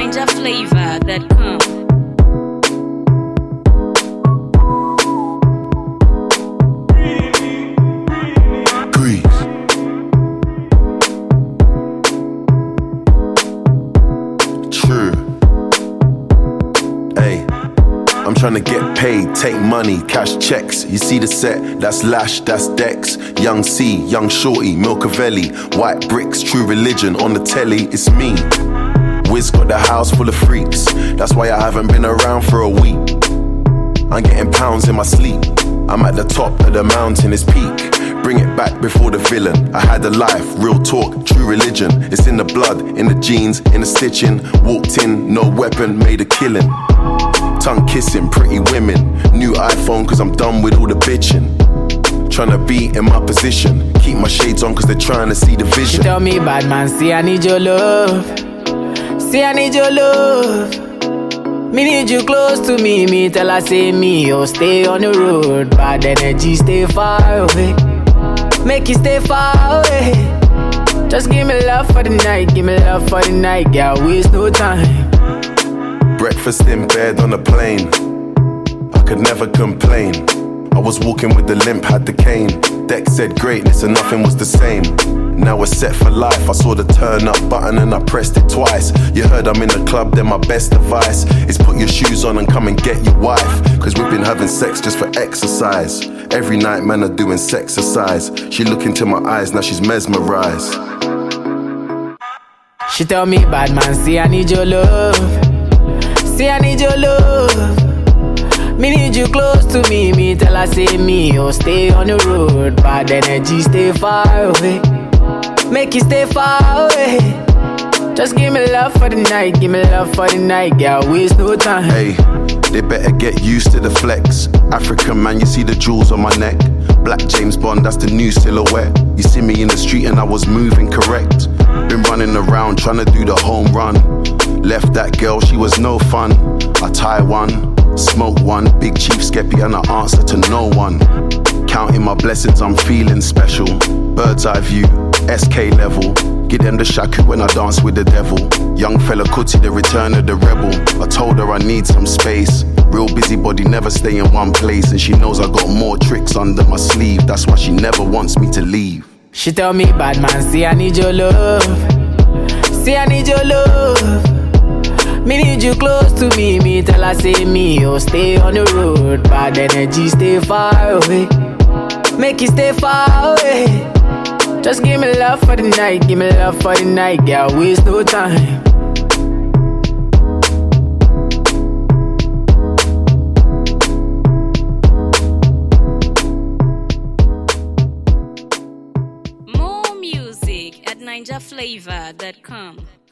NinjaFlavor.com. I'm tryna get paid, take money, cash checks. You see the set, that's Lash, that's Dex. Young C, Young Shorty, Milcavelli. White bricks, True Religion, on the telly, it's me. Wiz got the house full of freaks. That's why I haven't been around for a week. I'm getting pounds in my sleep. I'm at the top of the mountain, it's peak. Bring it back before the villain. I had a life, real talk, true religion. It's in the blood, in the jeans, in the stitching. Walked in, no weapon, made a killing. Tongue kissing, pretty women. New iPhone cause I'm done with all the bitching. Tryna be in my position. Keep my shades on cause they're trying to see the vision. She tell me, bad man, see I need your love. See I need your love. Me need you close to me. Me tell her say me, oh stay on the road. Bad energy stay far away. Make you stay far away. Just give me love for the night. Give me love for the night. Girl, waste no time. Breakfast in bed on a plane. I could never complain. I was walking with the limp, had the cane. Dex said greatness and nothing was the same. Now we're set for life. I saw the turn up button and I pressed it twice. You heard I'm in the club, then my best advice is put your shoes on and come and get your wife. Cause we've been having sex just for exercise. Every night man are doing sexercise. She look into my eyes, now she's mesmerized. She tell me, bad man, see I need your love. See I need your love. Me need you close to me. Me tell her say me, oh stay on the road. Bad energy stay far away. Make you stay far away. Just give me love for the night. Give me love for the night. Girl, waste no time. Hey, they better get used to the flex. African man, you see the jewels on my neck. Black James Bond, that's the new silhouette. You see me in the street and I was moving correct. Been running around trying to do the home run. Left that girl, she was no fun. I tie one, smoke one. Big Chief Skeppy and I answer to no one. Counting my blessings, I'm feeling special. Bird's eye view, SK level. Give them the shaku when I dance with the devil. Young fella Kuti, the return of the rebel. I told her I need some space. Real busybody, never stay in one place. And she knows I got more tricks under my sleeve. That's why she never wants me to leave. She tell me, bad man, see I need your love. See I need your love. Me need you close to me. Me tell her say me, oh stay on the road. Bad energy stay far away. Make you stay far away. Just give me love for the night. Give me love for the night. Girl, waste no time. More music at NinjaFlavor.com.